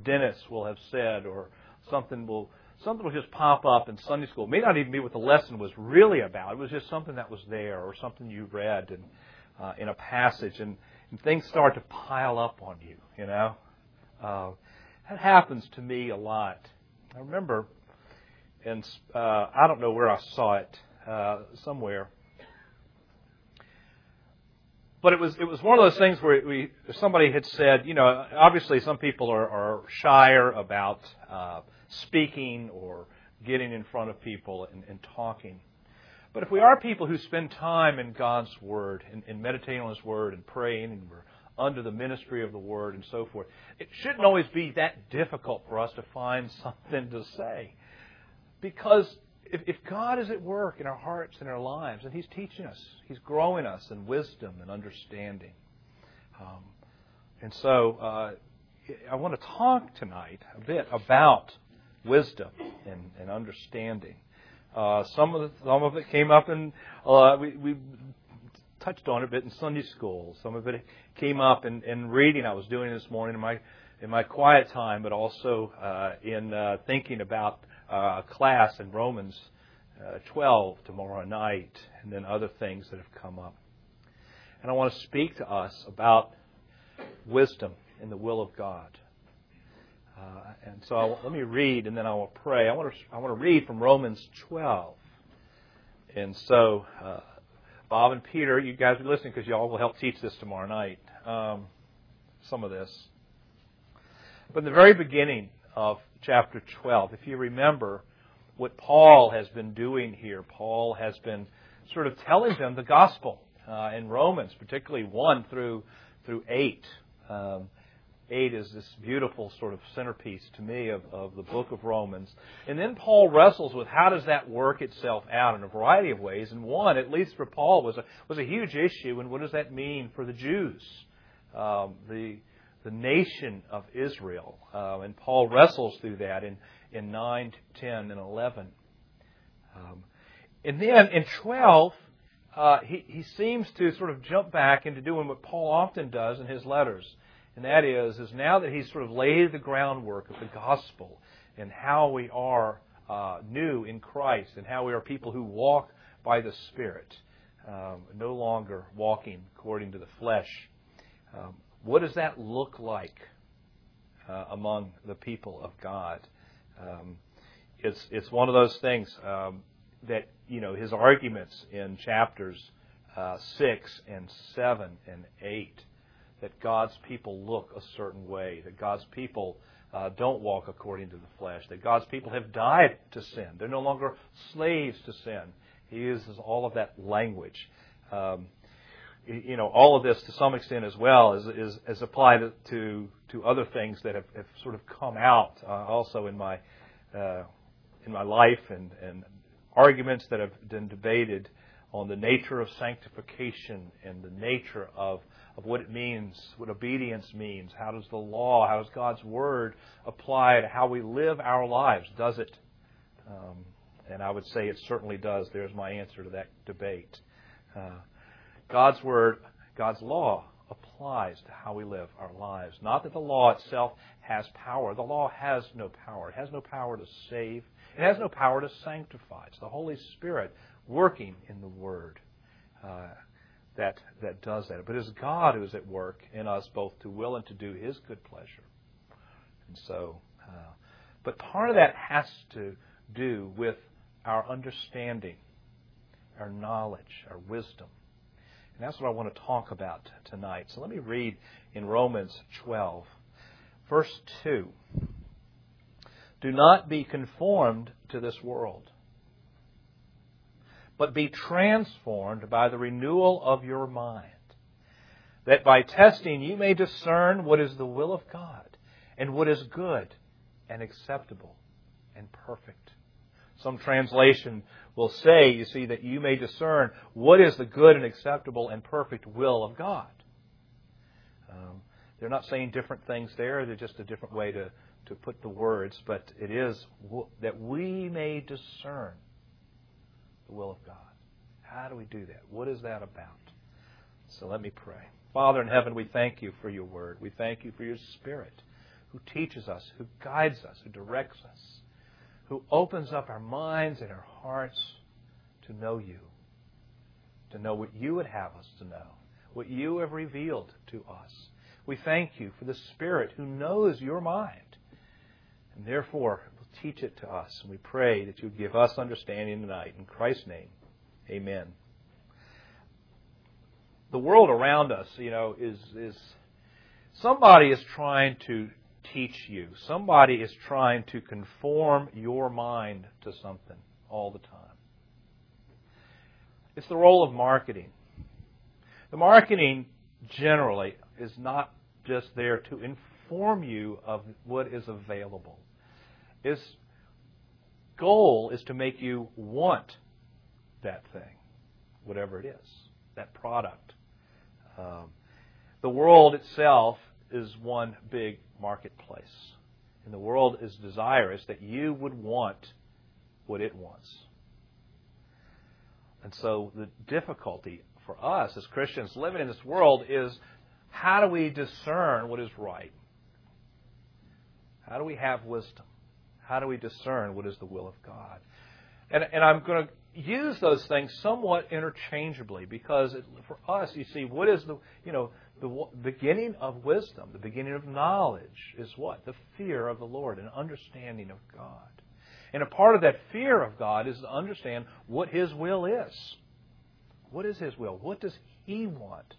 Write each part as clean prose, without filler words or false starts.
Dennis will have said, or something will just pop up in Sunday school. It may not even be what the lesson was really about. It was just something that was there, or something you read in a passage, and things start to pile up on you. That happens to me a lot. I remember, and I don't know where I saw it, somewhere. But it was one of those things where somebody had said, obviously some people are shyer about speaking or getting in front of people and talking. But if we are people who spend time in God's Word and meditating on His Word and praying, and we're under the ministry of the Word and so forth, it shouldn't always be that difficult for us to find something to say. Because if God is at work in our hearts and our lives, and He's teaching us, He's growing us in wisdom and understanding. And so I want to talk tonight a bit about wisdom and understanding. Some of it came up in we touched on it a bit in Sunday school. Some of it came up in reading I was doing this morning in my quiet time, but also in thinking about a class in Romans 12 tomorrow night, and then other things that have come up. And I want to speak to us about wisdom in the will of God. And so let me read, and then I will pray. I want to read from Romans 12. And so, Bob and Peter, you guys be listening because y'all will help teach this tomorrow night. Some of this. But in the very beginning of chapter 12, if you remember what Paul has been doing here, Paul has been sort of telling them the gospel in Romans, particularly 1 through 8. 8 is this beautiful sort of centerpiece to me of the book of Romans. And then Paul wrestles with how does that work itself out in a variety of ways. And one, at least for Paul, was a huge issue. And what does that mean for the Jews, the nation of Israel? And Paul wrestles through that in 9, 10, and 11. And then in 12, he seems to sort of jump back into doing what Paul often does in his letters. And that is now that he's sort of laid the groundwork of the gospel and how we are new in Christ and how we are people who walk by the Spirit, no longer walking according to the flesh. What does that look like among the people of God? It's one of those things that, his arguments in chapters 6 and 7 and 8, that God's people look a certain way, that God's people don't walk according to the flesh, that God's people have died to sin. They're no longer slaves to sin. He uses all of that language. All of this to some extent as well is applied to other things that have sort of come out also in my life and arguments that have been debated on the nature of sanctification and the nature of what it means, what obedience means. How does the law, how does God's Word apply to how we live our lives? Does it? And I would say it certainly does. There's my answer to that debate. God's Word, God's law applies to how we live our lives. Not that the law itself has power. The law has no power. It has no power to save. It has no power to sanctify. It's the Holy Spirit working in the Word that does that. But it's God who is at work in us both to will and to do His good pleasure. And so, but part of that has to do with our understanding, our knowledge, our wisdom. And that's what I want to talk about tonight. So let me read in Romans 12, verse 2. Do not be conformed to this world, but be transformed by the renewal of your mind, that by testing you may discern what is the will of God, and what is good and acceptable and perfect. Some translation will say, you see, that you may discern what is the good and acceptable and perfect will of God. They're not saying different things there. They're just a different way to put the words. But it is that we may discern the will of God. How do we do that? What is that about? So let me pray. Father in heaven, we thank you for your word. We thank you for your Spirit who teaches us, who guides us, who directs us, who opens up our minds and our hearts to know you, to know what you would have us to know, what you have revealed to us. We thank you for the Spirit who knows your mind, and therefore will teach it to us. And we pray that you would give us understanding tonight. In Christ's name, amen. The world around us, is somebody is trying to teach you. Somebody is trying to conform your mind to something all the time. It's the role of marketing. The marketing generally is not just there to inform you of what is available. Its goal is to make you want that thing, whatever it is, that product. The world itself is one big marketplace. And the world is desirous that you would want what it wants. And so the difficulty for us as Christians living in this world is, how do we discern what is right? How do we have wisdom? How do we discern what is the will of God? And I'm going to use those things somewhat interchangeably, because for us, you see, what is the beginning of wisdom, the beginning of knowledge is what? The fear of the Lord, an understanding of God. And a part of that fear of God is to understand what His will is. What is His will? What does He want?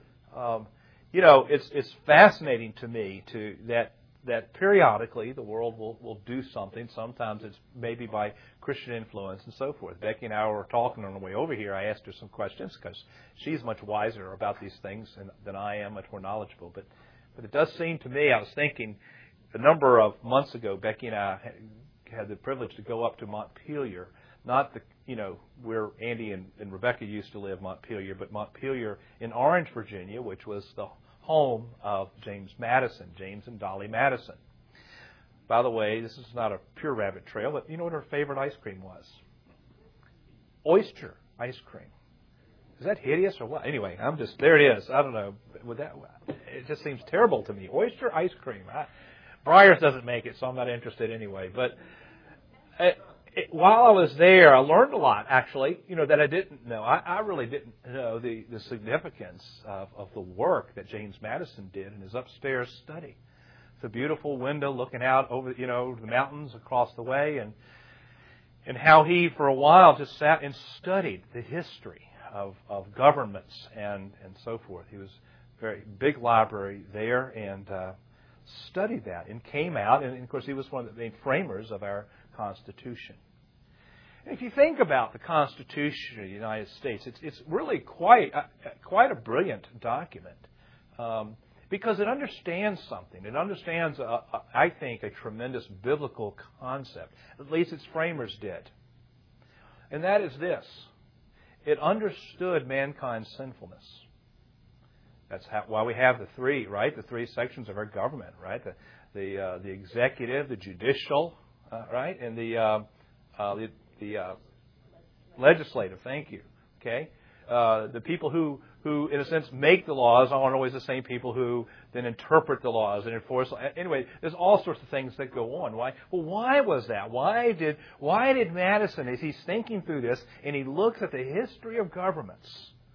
It's fascinating to me that periodically the world will do something. Sometimes it's maybe by Christian influence and so forth. Becky and I were talking on the way over here. I asked her some questions because she's much wiser about these things than I am, much more knowledgeable. But it does seem to me, I was thinking, a number of months ago, Becky and I had the privilege to go up to Montpelier, not where Andy and Rebecca used to live, Montpelier, but Montpelier in Orange, Virginia, which was the home of James Madison, James and Dolly Madison. By the way, this is not a pure rabbit trail, but you know what her favorite ice cream was? Oyster ice cream. Is that hideous or what? Anyway, there it is. I don't know. It just seems terrible to me. Oyster ice cream. Breyers doesn't make it, so I'm not interested anyway. But while I was there, I learned a lot, actually, that I didn't know. I really didn't know the significance of the work that James Madison did in his upstairs study. It's a beautiful window looking out over, the mountains across the way, and how he, for a while, just sat and studied the history of governments and so forth. He was a very big library there and studied that and came out, and of course he was one of the main framers of our Constitution. If you think about the Constitution of the United States, it's really quite a brilliant document because it understands something. It understands, I think, a tremendous biblical concept. At least its framers did. And that is this. It understood mankind's sinfulness. That's why we have the three sections of our government, right? The executive, the judicial, right, and the legislative. Thank you. Okay, the people who in a sense make the laws aren't always the same people who then interpret the laws and enforce. Anyway, there's all sorts of things that go on. Why? Well, why was that? Why did Madison, as he's thinking through this, and he looks at the history of governments,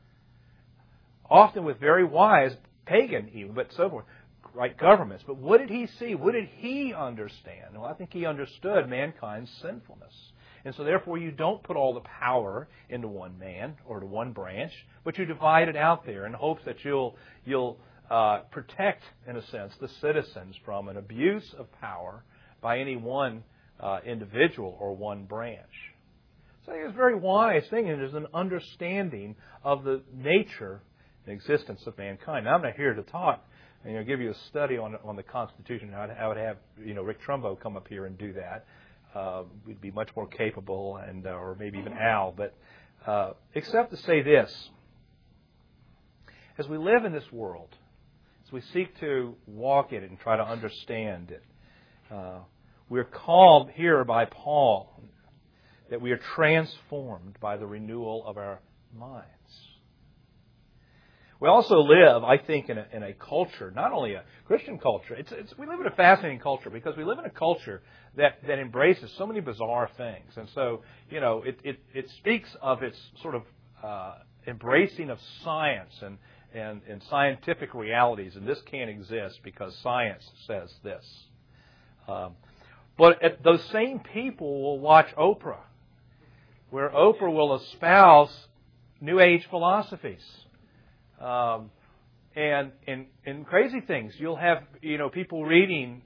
often with very wise pagan even, but so forth. Right, governments. But what did he see? What did he understand? Well, I think he understood mankind's sinfulness. And so therefore you don't put all the power into one man or to one branch, but you divide it out there in hopes that you'll protect, in a sense, the citizens from an abuse of power by any one individual or one branch. So I think it's a very wise thing, and there's an understanding of the nature and existence of mankind. Now, I'm not here to talk and give you a study on the Constitution. I would have Rick Trumbo come up here and do that. We'd be much more capable, and or maybe even Al. But except to say this: as we live in this world, as we seek to walk in it and try to understand it, we're called here by Paul that we are transformed by the renewal of our minds. We also live, I think, in a culture, not only a Christian culture. We live in a fascinating culture because we live in a culture that embraces so many bizarre things, and so it speaks of its sort of embracing of science and scientific realities, and this can't exist because science says this. But those same people will watch Oprah, where Oprah will espouse New Age philosophies. And crazy things. You'll have people reading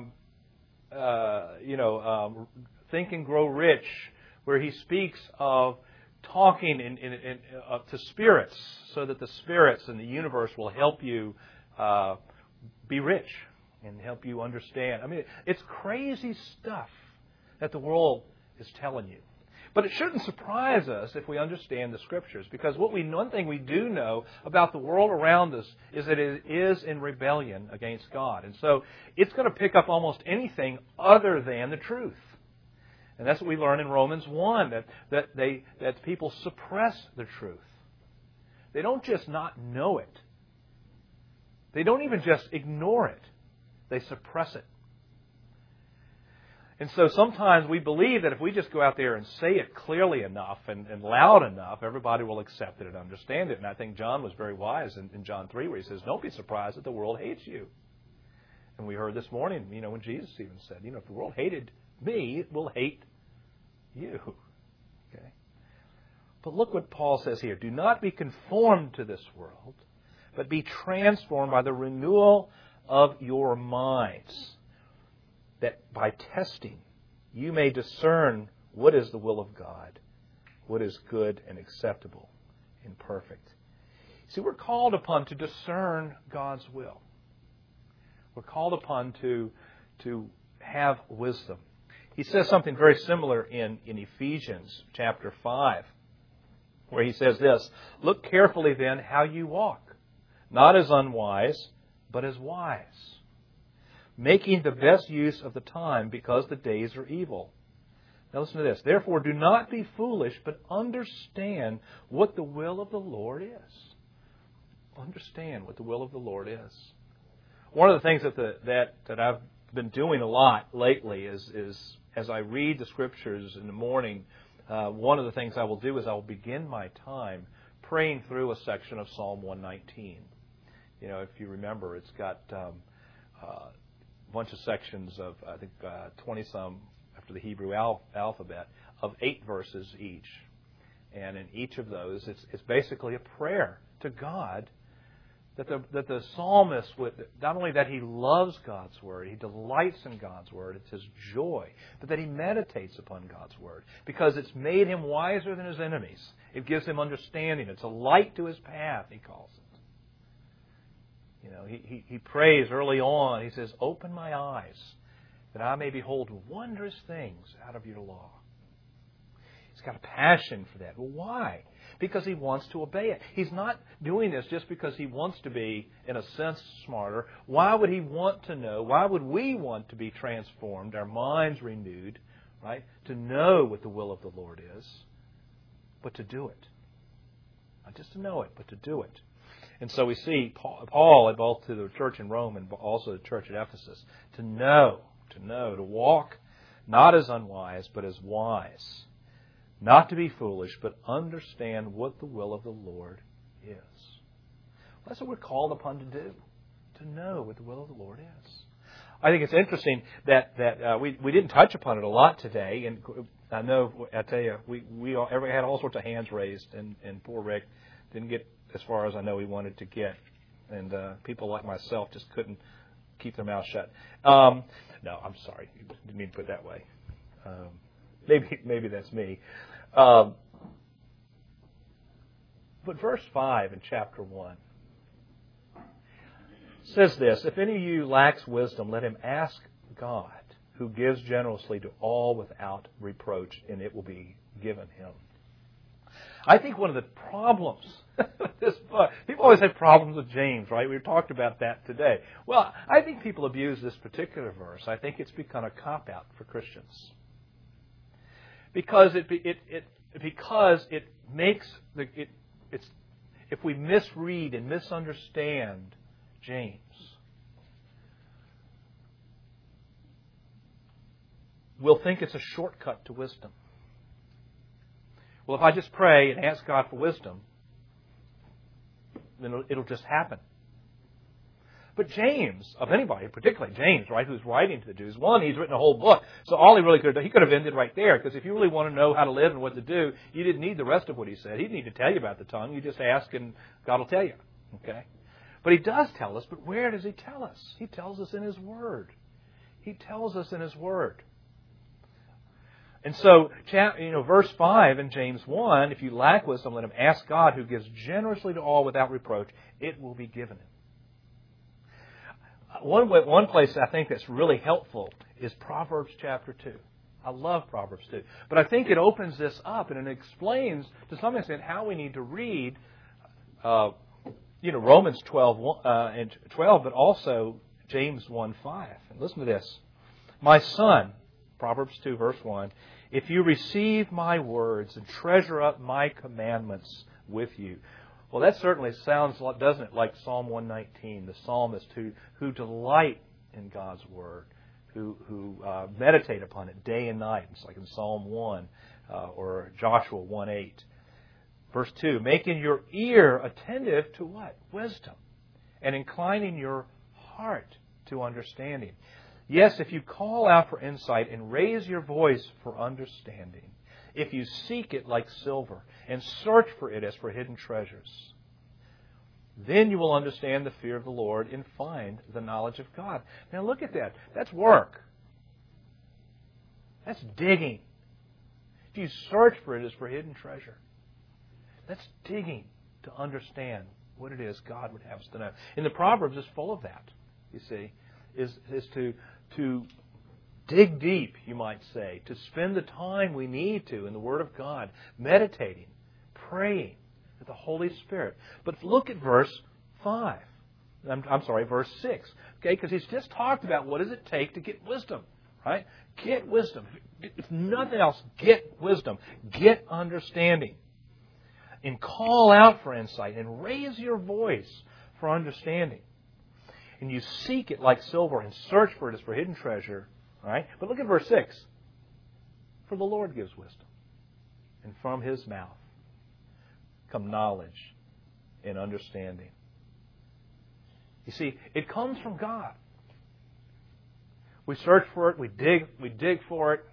Think and Grow Rich, where he speaks of talking to spirits, so that the spirits in the universe will help you be rich and help you understand. I mean, it's crazy stuff that the world is telling you. But it shouldn't surprise us if we understand the Scriptures, because one thing we do know about the world around us is that it is in rebellion against God. And so it's going to pick up almost anything other than the truth. And that's what we learn in Romans 1, that people suppress the truth. They don't just not know it. They don't even just ignore it. They suppress it. And so sometimes we believe that if we just go out there and say it clearly enough and loud enough, everybody will accept it and understand it. And I think John was very wise in John 3, where he says, don't be surprised that the world hates you. And we heard this morning, when Jesus even said, if the world hated me, it will hate you. Okay. But look what Paul says here. Do not be conformed to this world, but be transformed by the renewal of your minds, that by testing you may discern what is the will of God, what is good and acceptable and perfect. See, we're called upon to discern God's will. We're called upon to have wisdom. He says something very similar in Ephesians chapter 5, where he says this, look carefully then how you walk, not as unwise, but as wise, making the best use of the time, because the days are evil. Now listen to this. Therefore, do not be foolish, but understand what the will of the Lord is. Understand what the will of the Lord is. One of the things that I've been doing a lot lately is as I read the Scriptures in the morning, one of the things I will do is I will begin my time praying through a section of Psalm 119. If you remember, it's got a bunch of sections of, I think, 20-some after the Hebrew alphabet, of 8 verses each. And in each of those, it's basically a prayer to God that the psalmist, not only that he loves God's Word, he delights in God's Word, it's his joy, but that he meditates upon God's Word, because it's made him wiser than his enemies. It gives him understanding. It's a light to his path, he calls it. He prays early on. He says, open my eyes that I may behold wondrous things out of your law. He's got a passion for that. Well, why? Because he wants to obey it. He's not doing this just because he wants to be, in a sense, smarter. Why would he want to know? Why would we want to be transformed, our minds renewed, right? To know what the will of the Lord is, but to do it. Not just to know it, but to do it. And so we see Paul, both to the church in Rome and also the church at Ephesus, to walk not as unwise, but as wise. Not to be foolish, but understand what the will of the Lord is. That's what we're called upon to do, to know what the will of the Lord is. I think it's interesting that we didn't touch upon it a lot today, and I tell you, we had all sorts of hands raised, and poor Rick didn't get as far as I know he wanted to get, and people like myself just couldn't keep their mouth shut. No, I'm sorry, didn't mean to put it that way. Maybe that's me. But verse 5 in chapter 1 says this, if any of you lacks wisdom, let him ask God, who gives generously to all without reproach, and it will be given him. I think one of the problems with this book, people always have problems with James, right? We talked about that today. Well, I think people abuse this particular verse. I think it's become a cop-out for Christians. Because it if we misread and misunderstand James, we'll think it's a shortcut to wisdom. Well, if I just pray and ask God for wisdom, then it'll just happen. But James, of anybody, particularly James, right, who's writing to the Jews, one, he's written a whole book, so all he really could have done, he could have ended right there, because if you really want to know how to live and what to do, you didn't need the rest of what he said. He didn't need to tell you about the tongue. You just ask and God will tell you. Okay? But he does tell us, but where does he tell us? He tells us in his Word. He tells us in his Word. And so, verse 5 in James 1, if you lack wisdom, let him ask God, who gives generously to all without reproach. It will be given him. One place I think that's really helpful is Proverbs chapter 2. I love Proverbs 2. But I think it opens this up and it explains to some extent how we need to read Romans 12, but also James 1:5. And listen to this. My son, Proverbs 2, verse 1, if you receive my words and treasure up my commandments with you. Well, that certainly sounds, doesn't it, like Psalm 119, the psalmist who delight in God's Word, who meditate upon it day and night. It's like in Psalm 1 or Joshua 1:8. Verse 2, making your ear attentive to what? Wisdom. And inclining your heart to understanding. Yes, if you call out for insight and raise your voice for understanding, if you seek it like silver and search for it as for hidden treasures, then you will understand the fear of the Lord and find the knowledge of God. Now look at that. That's work. That's digging. If you search for it as for hidden treasure, that's digging to understand what it is God would have us to know. And the Proverbs is full of that, you see, is to dig deep, you might say, to spend the time we need to in the Word of God, meditating, praying with the Holy Spirit. But look at verse 5. Verse 6. Okay, because he's just talked about what does it take to get wisdom, right? Get wisdom. If nothing else, get wisdom. Get understanding. And call out for insight and raise your voice for understanding. And you seek it like silver and search for it as for hidden treasure. All right? But look at verse 6. For the Lord gives wisdom, and from His mouth come knowledge and understanding. You see, it comes from God. We search for it, we dig for it,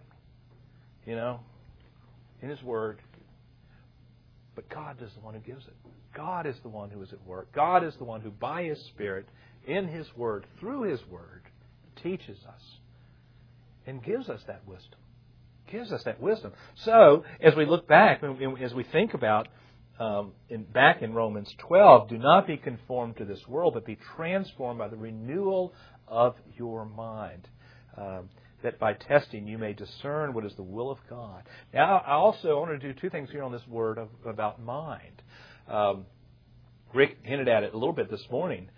in His Word. But God is the one who gives it. God is the one who is at work. God is the one who, by His Spirit, in His Word, through His Word, teaches us and gives us that wisdom. Gives us that wisdom. So, as we look back, as we think about back in Romans 12, do not be conformed to this world, but be transformed by the renewal of your mind, that by testing you may discern what is the will of God. Now, I also want to do two things here on this word about mind. Rick hinted at it a little bit this morning.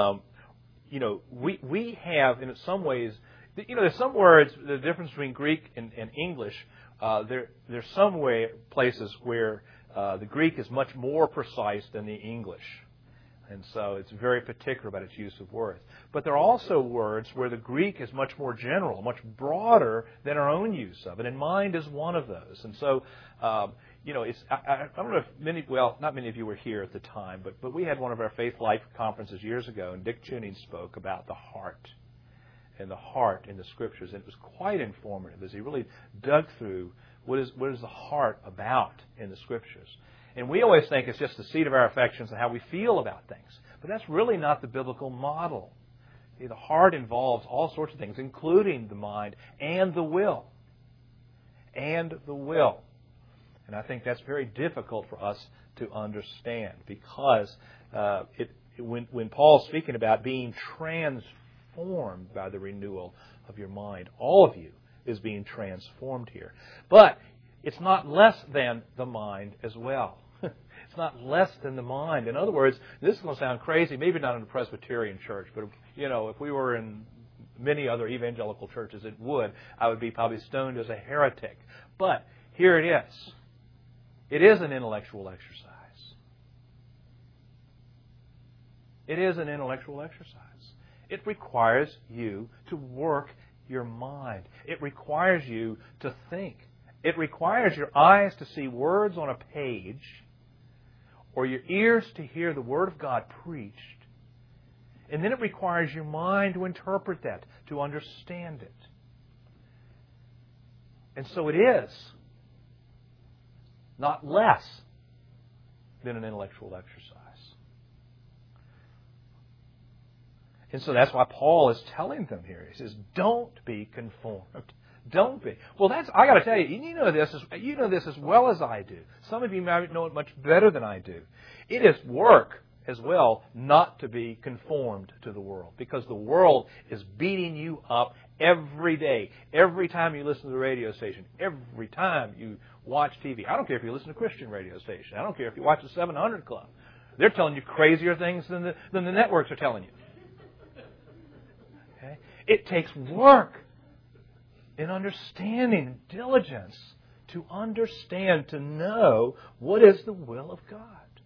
We have, in some ways, there's some words, the difference between Greek and English, there's some places where the Greek is much more precise than the English. And so it's very particular about its use of words. But there are also words where the Greek is much more general, much broader than our own use of it. And mind is one of those. And so, I don't know if not many of you were here at the time, but we had one of our Faith Life conferences years ago, and Dick Tuning spoke about the heart and the heart in the Scriptures. And it was quite informative as he really dug through what is the heart about in the Scriptures. And we always think it's just the seat of our affections and how we feel about things. But that's really not the biblical model. The heart involves all sorts of things, including the mind and the will. And the will. And I think that's very difficult for us to understand because when Paul's speaking about being transformed by the renewal of your mind, all of you is being transformed here. But it's not less than the mind as well. It's not less than the mind. In other words, this is going to sound crazy, maybe not in a Presbyterian church, but if we were in many other evangelical churches, it would. I would be probably stoned as a heretic. But here it is. It is an intellectual exercise. It is an intellectual exercise. It requires you to work your mind. It requires you to think. It requires your eyes to see words on a page or your ears to hear the Word of God preached. And then it requires your mind to interpret that, to understand it. And so it is not less than an intellectual exercise. And so that's why Paul is telling them here. He says, don't be conformed. Don't be. Well, I got to tell you, you know this as well as I do. Some of you might know it much better than I do. It is work as well not to be conformed to the world, because the world is beating you up every day, every time you listen to the radio station, every time you watch TV. I don't care if you listen to a Christian radio station. I don't care if you watch the 700 Club. They're telling you crazier things than the networks are telling you. Okay? It takes work and understanding and diligence to understand, to know what is the will of God.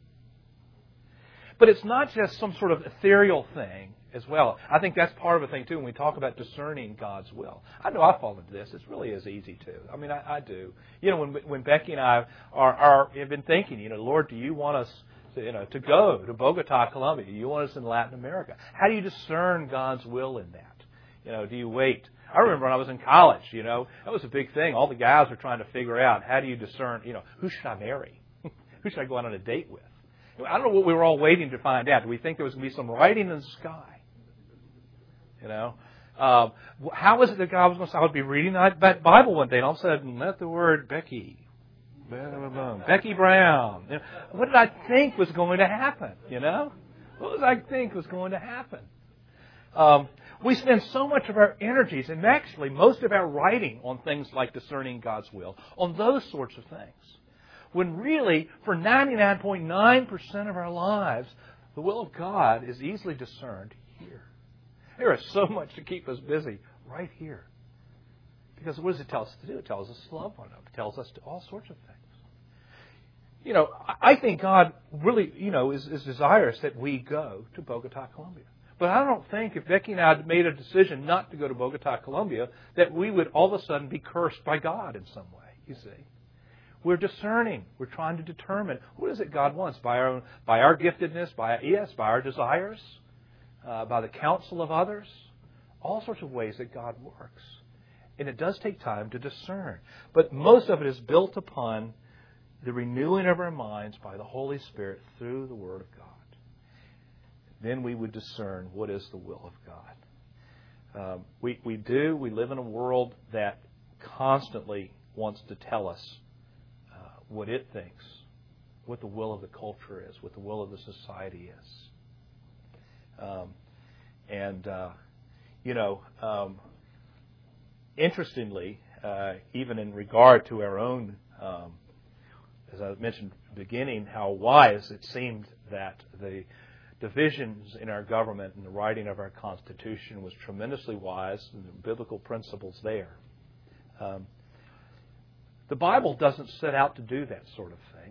But it's not just some sort of ethereal thing as well. I think that's part of the thing, too, when we talk about discerning God's will. I know I fall into this. It really is easy, too. I mean, I do. You know, when Becky and I have been thinking, you know, Lord, do you want us to go to Bogota, Colombia? Do you want us in Latin America? How do you discern God's will in that? You know, do you wait? I remember when I was in college, you know, that was a big thing. All the guys were trying to figure out, how do you discern, you know, who should I marry? Who should I go out on a date with? I don't know what we were all waiting to find out. Do we think there was going to be some writing in the sky? You know? How is it that God was going to say, I would be reading that Bible one day, and all of a sudden, let the word Becky Brown. You know, what did I think was going to happen? You know? What did I think was going to happen? We spend so much of our energies, and actually most of our writing on things like discerning God's will, on those sorts of things. When really, for 99.9% of our lives, the will of God is easily discerned here. There is so much to keep us busy right here. Because what does it tell us to do? It tells us to love one another. It tells us to all sorts of things. You know, I think God really, you know, is desirous that we go to Bogota, Colombia. But I don't think if Becky and I had made a decision not to go to Bogota, Colombia, that we would all of a sudden be cursed by God in some way, you see. We're discerning. We're trying to determine what is it God wants by our giftedness, by our desires, by the counsel of others, all sorts of ways that God works. And it does take time to discern. But most of it is built upon the renewing of our minds by the Holy Spirit through the Word of God. Then we would discern what is the will of God. We live in a world that constantly wants to tell us what it thinks, what the will of the culture is, what the will of the society is. Interestingly, even in regard to our own, as I mentioned at the beginning, how wise it seemed that the divisions in our government and the writing of our Constitution was tremendously wise, and the biblical principles there. The Bible doesn't set out to do that sort of thing.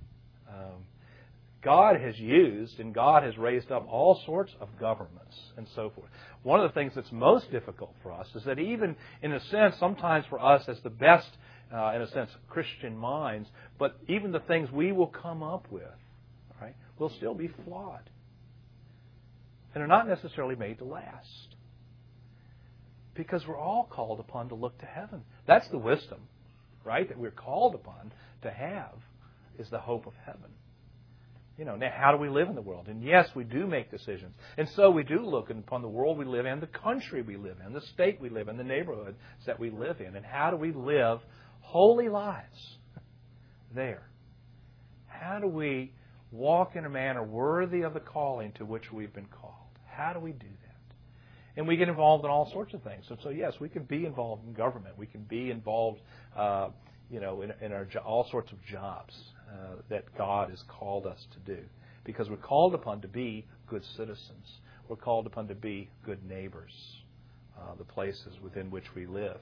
God has used and God has raised up all sorts of governments and so forth. One of the things that's most difficult for us is that even, in a sense, sometimes for us as the best, in a sense, Christian minds, but even the things we will come up with, right, will still be flawed. And are not necessarily made to last. Because we're all called upon to look to heaven. That's the wisdom, right, that we're called upon to have, is the hope of heaven. You know, now how do we live in the world? And yes, we do make decisions. And so we do look upon the world we live in, the country we live in, the state we live in, the neighborhoods that we live in. And how do we live holy lives there? How do we walk in a manner worthy of the calling to which we've been called? How do we do that? And we get involved in all sorts of things. So yes, we can be involved in government. We can be involved, in our all sorts of jobs that God has called us to do. Because we're called upon to be good citizens. We're called upon to be good neighbors, the places within which we live.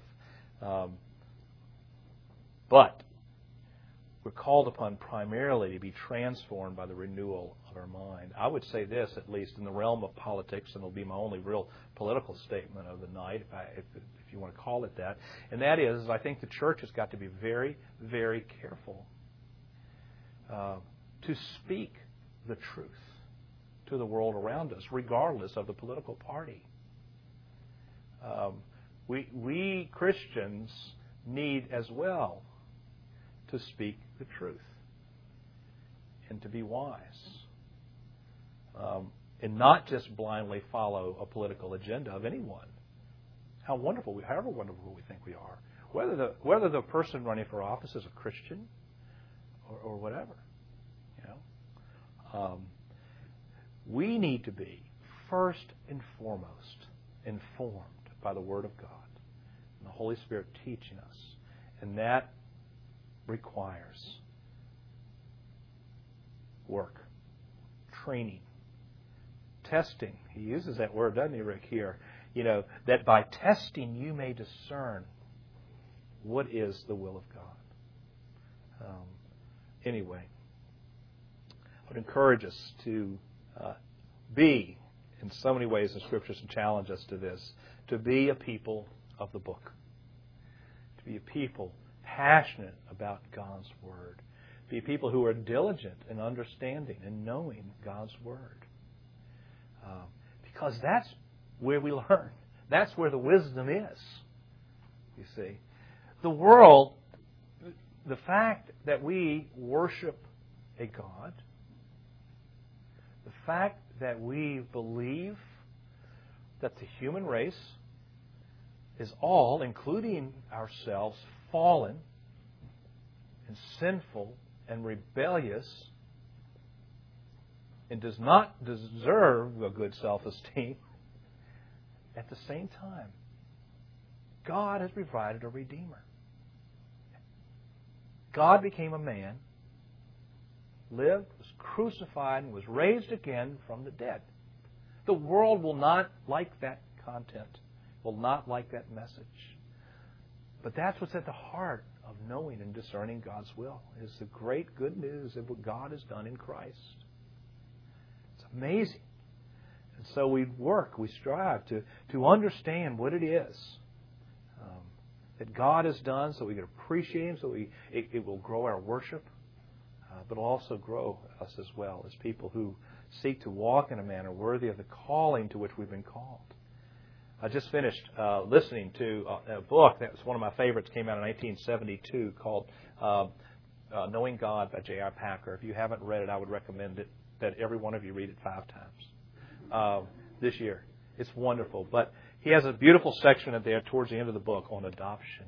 But we're called upon primarily to be transformed by the renewal of our mind. I would say this, at least in the realm of politics, and it'll be my only real political statement of the night, if you want to call it that, and that is I think the church has got to be very, very careful to speak the truth to the world around us, regardless of the political party. We Christians need as well to speak the truth and to be wise, and not just blindly follow a political agenda of anyone. However wonderful we think we are, whether the person running for office is a Christian or whatever, we need to be first and foremost informed by the Word of God and the Holy Spirit teaching us, and that requires work, training, testing. He uses that word, doesn't he, Rick, here? That by testing you may discern what is the will of God. Anyway, I would encourage us to be, in so many ways the Scriptures challenge us to this, to be a people of the book, to be a people passionate about God's Word, be a people who are diligent in understanding and knowing God's Word. Because that's where we learn. That's where the wisdom is, you see. The world, the fact that we worship a God, the fact that we believe that the human race is all, including ourselves, fallen and sinful and rebellious and does not deserve a good self-esteem, at the same time, God has provided a Redeemer. God became a man, lived, was crucified, and was raised again from the dead. The world will not like that content, will not like that message. But that's what's at the heart of knowing and discerning God's will, is the great good news of what God has done in Christ. It's amazing. And so we strive to understand what it is that God has done, so we can appreciate Him, so it will grow our worship, but will also grow us as well as people who seek to walk in a manner worthy of the calling to which we've been called. I just finished listening to a book that was one of my favorites, came out in 1972, called Knowing God by J.I. Packer. If you haven't read it, I would recommend it, that every one of you read it 5 times this year. It's wonderful. But he has a beautiful section in there towards the end of the book on adoption.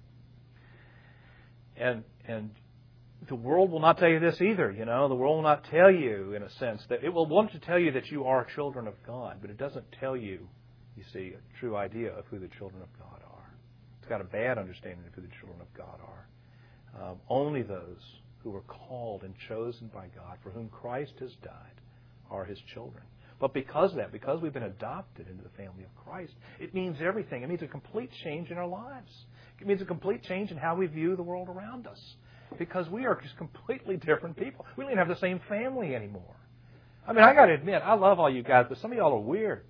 And the world will not tell you this either, The world will not tell you, in a sense, that it will want to tell you that you are children of God, but it doesn't tell you, you see, a true idea of who the children of God are. It's got a bad understanding of who the children of God are. Only those who are called and chosen by God, for whom Christ has died, are His children. But because of that, because we've been adopted into the family of Christ, it means everything. It means a complete change in our lives. It means a complete change in how we view the world around us. Because we are just completely different people. We don't even have the same family anymore. I mean, I got to admit, I love all you guys, but some of y'all are weird.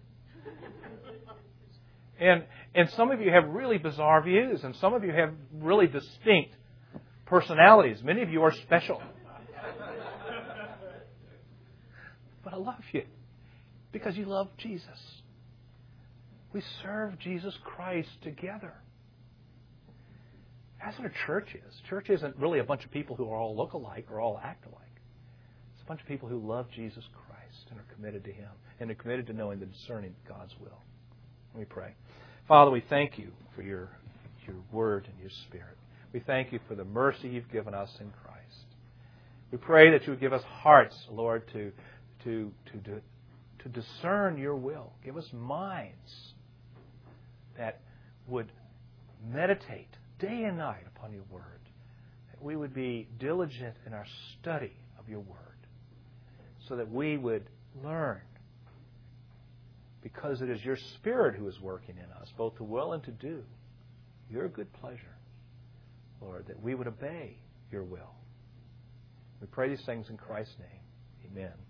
And some of you have really bizarre views, and some of you have really distinct personalities. Many of you are special. But I love you because you love Jesus. We serve Jesus Christ together. That's what a church is. Church isn't really a bunch of people who are all look alike or all act alike. It's a bunch of people who love Jesus Christ and are committed to Him and are committed to knowing the discerning of God's will. Let me pray. Father, we thank You for Your Word and Your Spirit. We thank You for the mercy You've given us in Christ. We pray that You would give us hearts, Lord, to discern Your will. Give us minds that would meditate day and night upon Your Word. That we would be diligent in our study of Your Word. So that we would learn, because it is Your Spirit who is working in us, both to will and to do Your good pleasure, Lord, that we would obey Your will. We pray these things in Christ's name. Amen.